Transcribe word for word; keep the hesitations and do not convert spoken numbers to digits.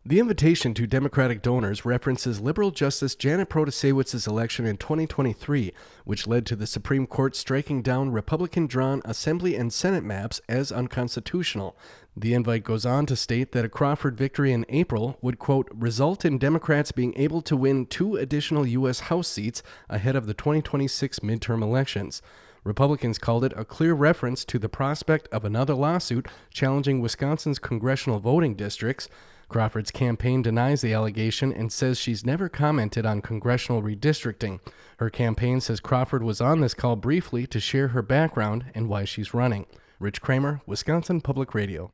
The invitation to Democratic donors references liberal Justice Janet Protasiewicz's election in twenty twenty-three, which led to the Supreme Court striking down Republican-drawn Assembly and Senate maps as unconstitutional. The invite goes on to state that a Crawford victory in April would, quote, result in Democrats being able to win two additional U S House seats ahead of the twenty twenty-six midterm elections. Republicans called it a clear reference to the prospect of another lawsuit challenging Wisconsin's congressional voting districts. Crawford's campaign denies the allegation and says she's never commented on congressional redistricting. Her campaign says Crawford was on this call briefly to share her background and why she's running. Rich Kramer, Wisconsin Public Radio.